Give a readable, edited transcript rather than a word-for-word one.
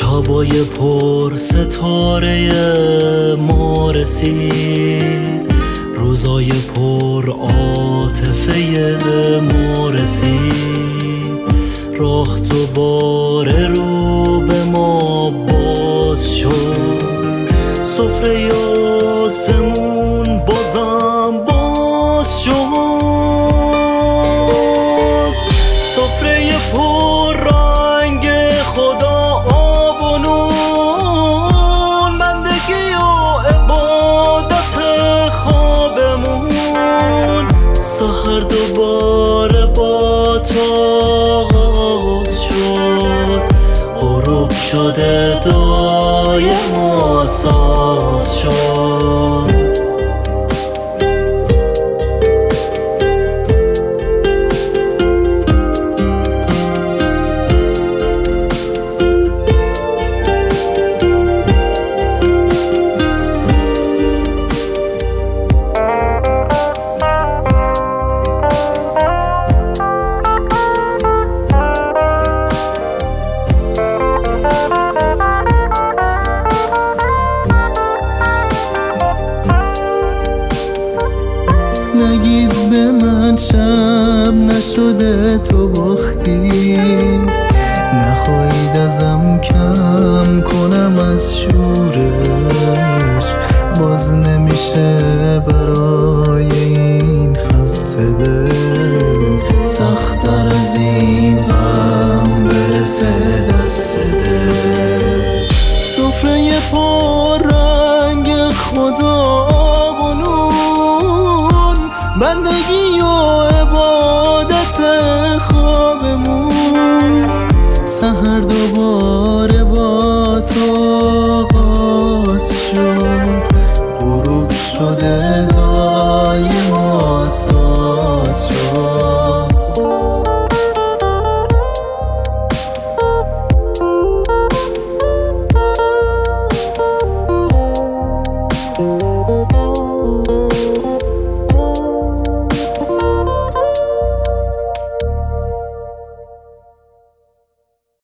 هوای پر ستاره ما رسید، روزای پر عاطفه ما رسید. راه دوباره رو به ما باز شد، سفره آسمون بازم باز شد. سفره پر رنگ خدا آب و نون، بندگی و عبادت خوابمون. سحر دوباره با تو آغاز شد، غروب شده دعای ما ساز شد. نگید به من شب نشده تو باختی، نخواهید ازم کم کنم از شورش. باز نمیشه برای این خسته دل سخت‌تر از این غم برسه دست دل. سفره پر رنگ خدا و نون، بندگی و عبادت خوابمون. سحر دوباره با تو آغاز شد، غروب شده